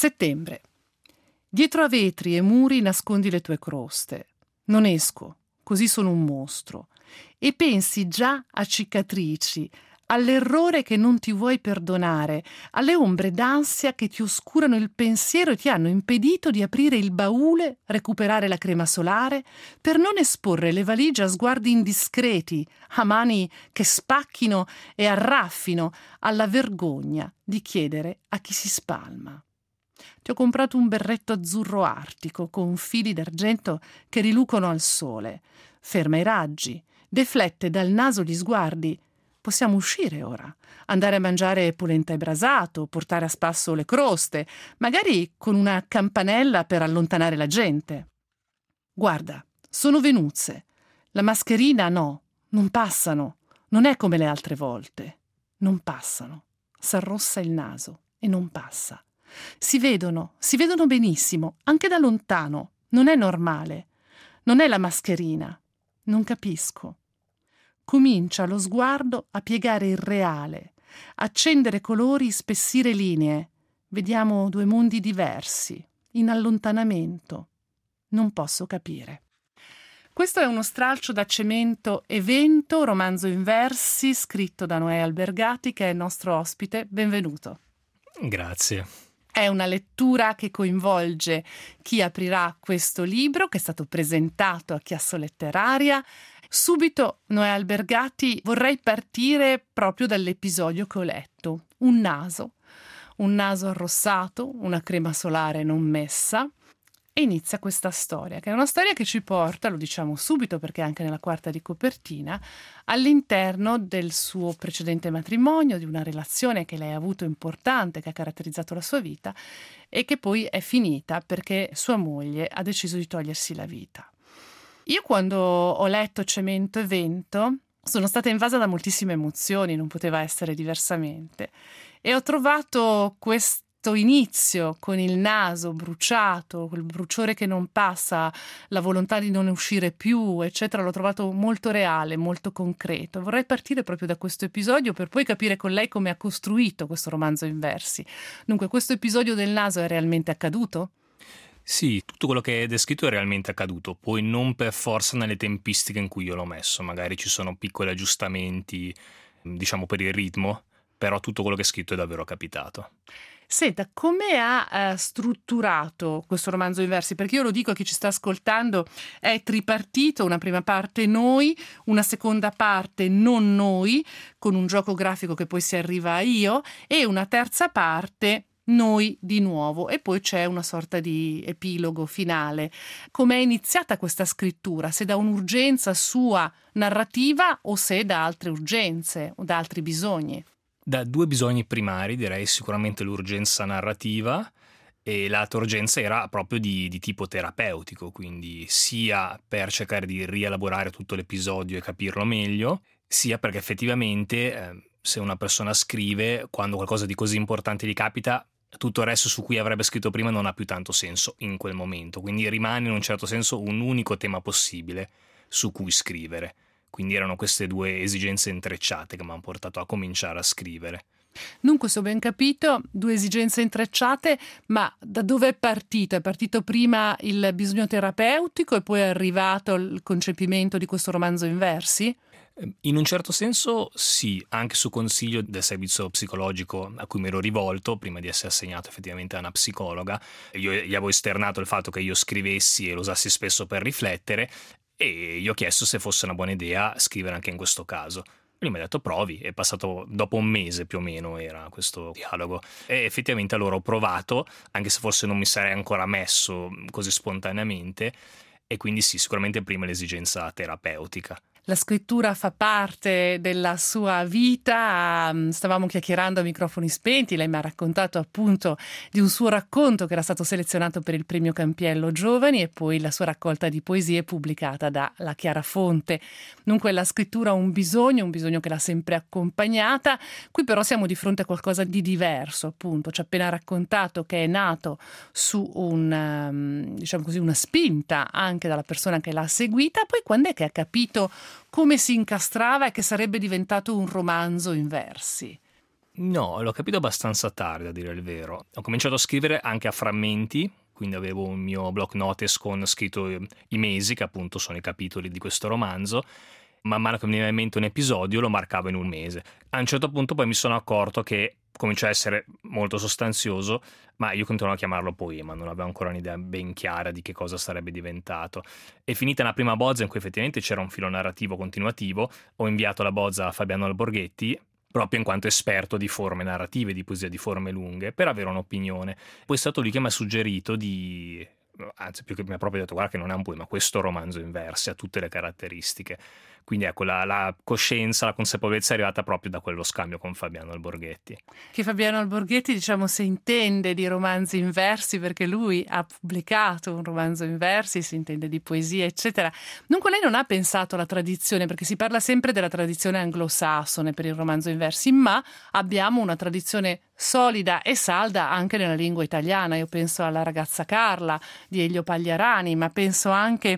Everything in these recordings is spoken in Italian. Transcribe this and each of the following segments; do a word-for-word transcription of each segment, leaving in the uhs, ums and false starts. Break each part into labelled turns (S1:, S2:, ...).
S1: Settembre. Dietro a vetri e muri nascondi le tue croste. Non esco, così sono un mostro. E pensi già a cicatrici, all'errore che non ti vuoi perdonare, alle ombre d'ansia che ti oscurano il pensiero e ti hanno impedito di aprire il baule, recuperare la crema solare, per non esporre le valigie a sguardi indiscreti, a mani che spacchino e arraffino, alla vergogna di chiedere a chi si spalma. Ti ho comprato un berretto azzurro artico con fili d'argento che rilucono al sole. Ferma i raggi, deflette dal naso gli sguardi. Possiamo uscire ora, andare a mangiare polenta e brasato, portare a spasso le croste, magari con una campanella per allontanare la gente. Guarda, sono venuzze. La mascherina no, non passano. Non è come le altre volte. Non passano. S'arrossa il naso e non passa. Si vedono, si vedono benissimo, anche da lontano. Non è normale. Non è la mascherina. Non capisco. Comincia lo sguardo a piegare il reale, accendere colori, spessire linee. Vediamo due mondi diversi, in allontanamento. Non posso capire. Questo è uno stralcio da Cemento e Vento, romanzo in versi, scritto da Noè Albergati, che è il nostro ospite. Benvenuto.
S2: Grazie.
S1: È una lettura che coinvolge chi aprirà questo libro, che è stato presentato a Chiasso Letteraria. Subito, Noè Albergati, vorrei partire proprio dall'episodio che ho letto. Un naso, un naso arrossato, una crema solare non messa. E inizia questa storia, che è una storia che ci porta, lo diciamo subito perché anche nella quarta di copertina, all'interno del suo precedente matrimonio, di una relazione che lei ha avuto importante, che ha caratterizzato la sua vita e che poi è finita perché sua moglie ha deciso di togliersi la vita. Io quando ho letto Cemento e Vento sono stata invasa da moltissime emozioni, non poteva essere diversamente, e ho trovato questo inizio con il naso bruciato, quel bruciore che non passa, la volontà di non uscire più, eccetera, l'ho trovato molto reale, molto concreto. Vorrei partire proprio da questo episodio per poi capire con lei come ha costruito questo romanzo in versi. Dunque, questo episodio del naso è realmente accaduto?
S2: Sì, tutto quello che è descritto è realmente accaduto, poi non per forza nelle tempistiche in cui io l'ho messo, magari ci sono piccoli aggiustamenti, diciamo per il ritmo, però tutto quello che è scritto è davvero capitato.
S1: Senta, come ha eh, strutturato questo romanzo in versi? Perché io lo dico a chi ci sta ascoltando, è tripartito, una prima parte noi, una seconda parte non noi, con un gioco grafico che poi si arriva a io, e una terza parte noi di nuovo, e poi c'è una sorta di epilogo finale. Com'è iniziata questa scrittura? Se da un'urgenza sua narrativa o se da altre urgenze o da altri bisogni?
S2: Da due bisogni primari, direi sicuramente l'urgenza narrativa, e l'altra urgenza era proprio di, di tipo terapeutico, quindi sia per cercare di rielaborare tutto l'episodio e capirlo meglio, sia perché effettivamente eh, se una persona scrive, quando qualcosa di così importante gli capita, tutto il resto su cui avrebbe scritto prima non ha più tanto senso in quel momento, quindi rimane in un certo senso un unico tema possibile su cui scrivere. Quindi erano queste due esigenze intrecciate che mi hanno portato a cominciare a scrivere.
S1: Dunque, se ho ben capito, due esigenze intrecciate, ma da dove è partito? È partito prima il bisogno terapeutico e poi è arrivato il concepimento di questo romanzo in versi?
S2: In un certo senso sì, anche su consiglio del servizio psicologico a cui mi ero rivolto prima di essere assegnato effettivamente a una psicologa. Io gli avevo esternato il fatto che io scrivessi e lo usassi spesso per riflettere, e gli ho chiesto se fosse una buona idea scrivere anche in questo caso. Lui mi ha detto provi, è passato dopo un mese più o meno era questo dialogo, e effettivamente allora ho provato, anche se forse non mi sarei ancora messo così spontaneamente, e quindi sì, sicuramente prima l'esigenza terapeutica.
S1: La scrittura fa parte della sua vita, stavamo chiacchierando a microfoni spenti, lei mi ha raccontato appunto di un suo racconto che era stato selezionato per il premio Campiello Giovani e poi la sua raccolta di poesie pubblicata da La Chiara Fonte. Dunque la scrittura ha un bisogno, un bisogno che l'ha sempre accompagnata, qui però siamo di fronte a qualcosa di diverso, appunto, ci ha appena raccontato che è nato su un, diciamo così, una spinta anche dalla persona che l'ha seguita, poi quando è che ha capito come si incastrava e che sarebbe diventato un romanzo in versi?
S2: No, l'ho capito abbastanza tardi, a dire il vero. Ho cominciato a scrivere anche a frammenti, quindi avevo un mio block notice con scritto i mesi, che appunto sono i capitoli di questo romanzo. Man mano che mi veniva in mente un episodio lo marcavo in un mese. A un certo punto poi mi sono accorto che cominciò a essere molto sostanzioso, ma io continuavo a chiamarlo poema, non avevo ancora un'idea ben chiara di che cosa sarebbe diventato. E finita una prima bozza in cui effettivamente c'era un filo narrativo continuativo, ho inviato la bozza a Fabiano Alborghetti, proprio in quanto esperto di forme narrative, di poesia di forme lunghe, per avere un'opinione. Poi è stato lui che mi ha suggerito di... anzi più che mi ha proprio detto guarda che non è un poema, questo romanzo in versi ha tutte le caratteristiche. Quindi ecco, la, la coscienza, la consapevolezza è arrivata proprio da quello scambio con Fabiano Alborghetti.
S1: Che Fabiano Alborghetti, diciamo, si intende di romanzi in versi perché lui ha pubblicato un romanzo in versi, si intende di poesia, eccetera. Dunque lei non ha pensato alla tradizione, perché si parla sempre della tradizione anglosassone per il romanzo in versi, ma abbiamo una tradizione solida e salda anche nella lingua italiana. Io penso alla Ragazza Carla di Elio Pagliarani, ma penso anche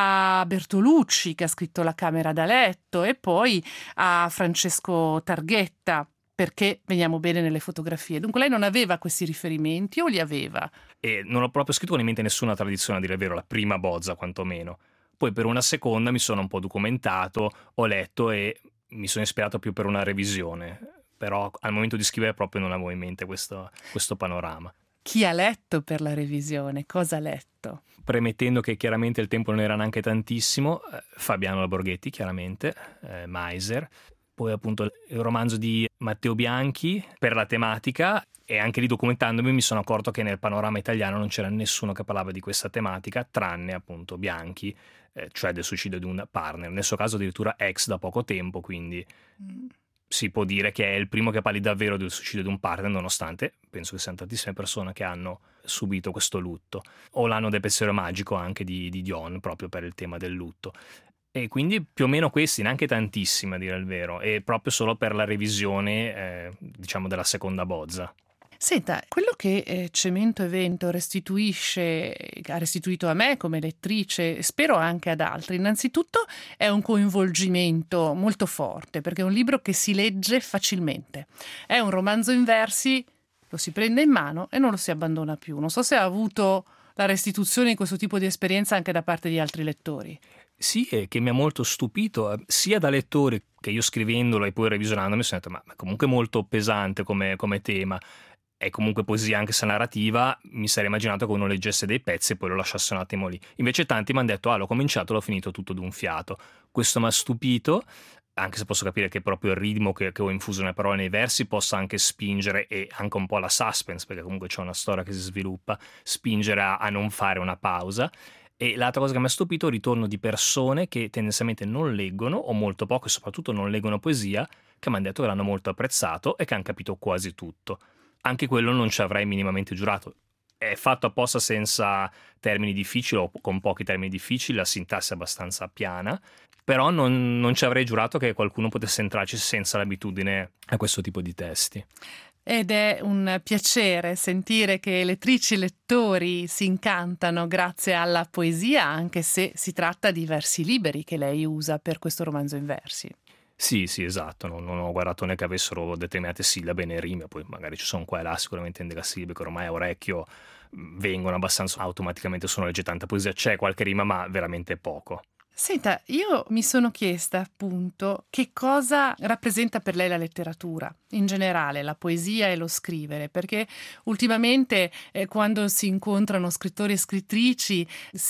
S1: a Bertolucci che ha scritto La camera da letto e poi a Francesco Targhetta, perché veniamo bene nelle fotografie. Dunque lei non aveva questi riferimenti o li aveva?
S2: E non ho proprio scritto con in mente nessuna tradizione, a dire il vero, la prima bozza quantomeno. Poi per una seconda mi sono un po' documentato, ho letto e mi sono ispirato più per una revisione. Però al momento di scrivere proprio non avevo in mente questo, questo panorama.
S1: Chi ha letto per la revisione? Cosa ha letto?
S2: Premettendo che chiaramente il tempo non era neanche tantissimo, eh, Fabiano Alborghetti chiaramente, eh, Meiser, poi appunto il romanzo di Matteo Bianchi per la tematica, e anche lì documentandomi mi sono accorto che nel panorama italiano non c'era nessuno che parlava di questa tematica tranne appunto Bianchi, eh, cioè del suicidio di un partner, nel suo caso addirittura ex da poco tempo, quindi... Mm. Si può dire che è il primo che parli davvero del suicidio di un partner, nonostante penso che siano tantissime persone che hanno subito questo lutto. O l'anno del pensiero magico anche di, di Dion, proprio per il tema del lutto. E quindi più o meno questi, neanche tantissimi a dire il vero, e proprio solo per la revisione, eh, diciamo, della seconda bozza.
S1: Senta, quello che eh, Cemento e Vento restituisce, ha restituito a me come lettrice, spero anche ad altri, innanzitutto è un coinvolgimento molto forte, perché è un libro che si legge facilmente. È un romanzo in versi, lo si prende in mano e non lo si abbandona più. Non so se ha avuto la restituzione di questo tipo di esperienza anche da parte di altri lettori.
S2: Sì, e che mi ha molto stupito, sia da lettori che io scrivendolo e poi revisionando mi sono detto ma, ma comunque molto pesante come, come tema. È comunque poesia anche se narrativa, mi sarei immaginato che uno leggesse dei pezzi e poi lo lasciasse un attimo lì. Invece tanti mi hanno detto, ah, l'ho cominciato, l'ho finito tutto d'un fiato. Questo mi ha stupito, anche se posso capire che proprio il ritmo che, che ho infuso nelle parole nei versi possa anche spingere, e anche un po' la suspense, perché comunque c'è una storia che si sviluppa, spingere a, a non fare una pausa. E l'altra cosa che mi ha stupito è il ritorno di persone che tendenzialmente non leggono, o molto poco, e soprattutto non leggono poesia, che mi hanno detto che l'hanno molto apprezzato e che hanno capito quasi tutto. Anche quello non ci avrei minimamente giurato. È fatto apposta senza termini difficili o con pochi termini difficili, la sintassi è abbastanza piana, però non, non ci avrei giurato che qualcuno potesse entrarci senza l'abitudine a questo tipo di testi.
S1: Ed è un piacere sentire che lettrici e lettori si incantano grazie alla poesia, anche se si tratta di versi liberi che lei usa per questo romanzo in versi.
S2: Sì, sì, esatto, non, non ho guardato né che avessero determinate sillabe né rime, poi magari ci sono qua e là sicuramente in delle sillabe che ormai a orecchio vengono abbastanza automaticamente, sono legge tanta poesia, c'è qualche rima ma veramente poco.
S1: Senta, io mi sono chiesta appunto che cosa rappresenta per lei la letteratura, in generale la poesia e lo scrivere, perché ultimamente eh, quando si incontrano scrittori e scrittrici,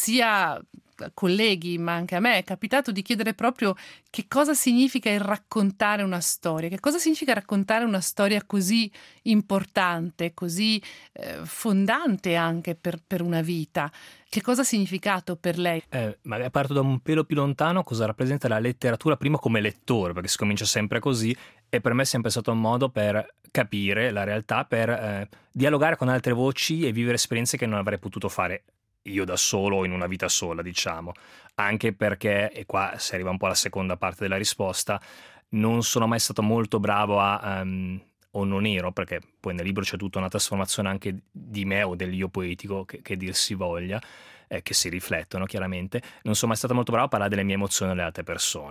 S1: sia colleghi ma anche a me è capitato di chiedere proprio che cosa significa il raccontare una storia, che cosa significa raccontare una storia così importante, così eh, fondante anche per, per una vita. Che cosa ha significato per lei?
S2: Eh, magari parto da un pelo più lontano, cosa rappresenta la letteratura prima come lettore, perché si comincia sempre così, e per me è sempre stato un modo per capire la realtà, per eh, dialogare con altre voci e vivere esperienze che non avrei potuto fare io da solo o in una vita sola, diciamo. Anche perché, e qua si arriva un po' alla seconda parte della risposta, non sono mai stato molto bravo a... Um, o non ero, perché poi nel libro c'è tutta una trasformazione anche di me o dell'io poetico, che, che dir si voglia, eh, che si riflettono chiaramente. Non sono mai stato molto bravo a parlare delle mie emozioni alle altre persone.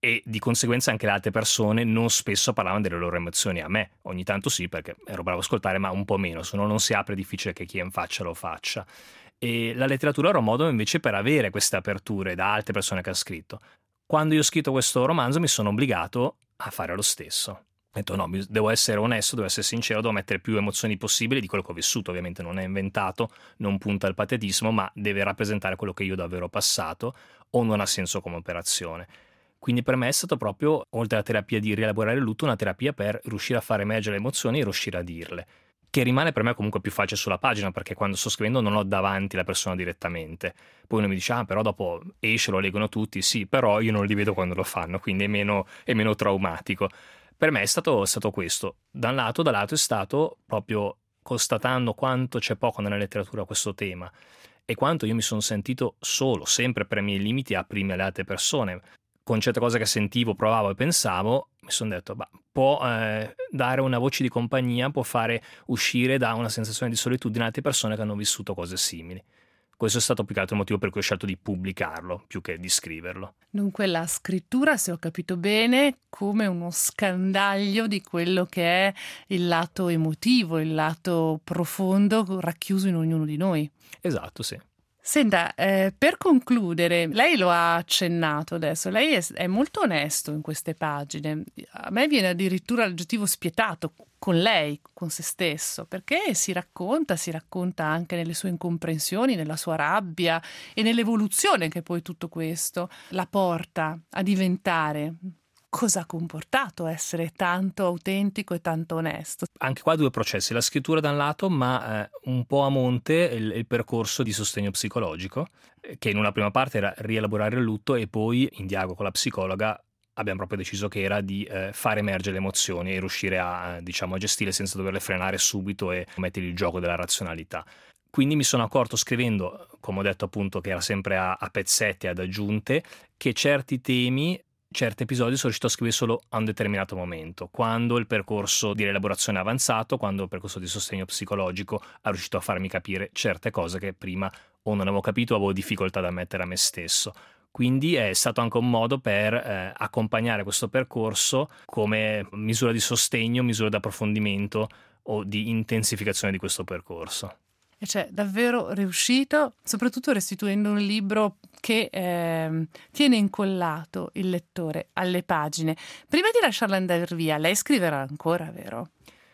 S2: e di conseguenza anche le altre persone non spesso parlavano delle loro emozioni a me. Ogni tanto sì, perché ero bravo a ascoltare, ma un po' meno. Se uno non si apre è difficile che chi è in faccia lo faccia. E la letteratura era un modo invece per avere queste aperture da altre persone che ha scritto. Quando io ho scritto questo romanzo mi sono obbligato a fare lo stesso. Ho detto no, devo essere onesto, devo essere sincero, devo mettere più emozioni possibili di quello che ho vissuto. Ovviamente non è inventato, non punta al patetismo, ma deve rappresentare quello che io davvero ho passato, o non ha senso come operazione. Quindi per me è stato proprio, oltre alla terapia di rielaborare il lutto, una terapia per riuscire a fare emergere le emozioni e riuscire a dirle. Che rimane per me comunque più facile sulla pagina, perché quando sto scrivendo non ho davanti la persona direttamente. Poi uno mi dice, ah però dopo esce, lo leggono tutti, sì, però io non li vedo quando lo fanno, quindi è meno, è meno traumatico. Per me è stato, è stato questo. Da un lato, dall'altro è stato proprio constatando quanto c'è poco nella letteratura questo tema e quanto io mi sono sentito solo, sempre per i miei limiti, a aprirmi alle altre persone. Con certe cose che sentivo, provavo e pensavo, mi sono detto, bah, può eh, dare una voce di compagnia, può fare uscire da una sensazione di solitudine altre persone che hanno vissuto cose simili. Questo è stato più che altro il motivo per cui ho scelto di pubblicarlo, più che di scriverlo.
S1: Dunque la scrittura, se ho capito bene, come uno scandaglio di quello che è il lato emotivo, il lato profondo racchiuso in ognuno di noi.
S2: Esatto, sì.
S1: Senta, eh, per concludere, lei lo ha accennato adesso, lei è, è molto onesto in queste pagine. A me viene addirittura l'aggettivo spietato con lei, con se stesso, perché si racconta, si racconta anche nelle sue incomprensioni, nella sua rabbia e nell'evoluzione che poi tutto questo la porta a diventare. Cosa ha comportato essere tanto autentico e tanto onesto?
S2: Anche qua due processi, la scrittura da un lato, ma eh, un po' a monte il, il percorso di sostegno psicologico, eh, che in una prima parte era rielaborare il lutto e poi in dialogo con la psicologa abbiamo proprio deciso che era di eh, fare emergere le emozioni e riuscire a, diciamo, a gestirle senza doverle frenare subito e mettere il gioco della razionalità. Quindi mi sono accorto scrivendo, come ho detto appunto che era sempre a, a pezzetti, ad aggiunte, che certi temi, certi episodi sono riuscito a scrivere solo a un determinato momento, quando il percorso di rielaborazione è avanzato, quando il percorso di sostegno psicologico ha riuscito a farmi capire certe cose che prima o non avevo capito o avevo difficoltà ad ammettere a me stesso. Quindi è stato anche un modo per eh, accompagnare questo percorso come misura di sostegno, misura di approfondimento o di intensificazione di questo percorso.
S1: E c'è davvero riuscito, soprattutto restituendo un libro che eh, tiene incollato il lettore alle pagine. Prima di lasciarla andare via, lei scriverà ancora, vero?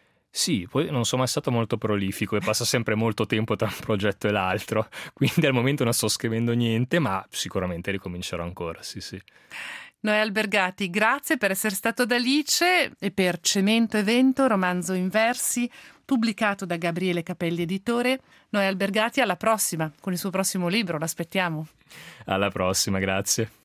S2: Sì, poi non sono mai stato molto prolifico e passa sempre molto tempo tra un progetto e l'altro, quindi al momento non sto scrivendo niente, ma sicuramente ricomincerò ancora, sì sì.
S1: Noè Albergati, grazie per essere stato ad Alice e per Cemento e Vento, romanzo in versi, pubblicato da Gabriele Capelli Editore. Noè Albergati, alla prossima, con il suo prossimo libro, l'aspettiamo.
S2: Alla prossima, grazie.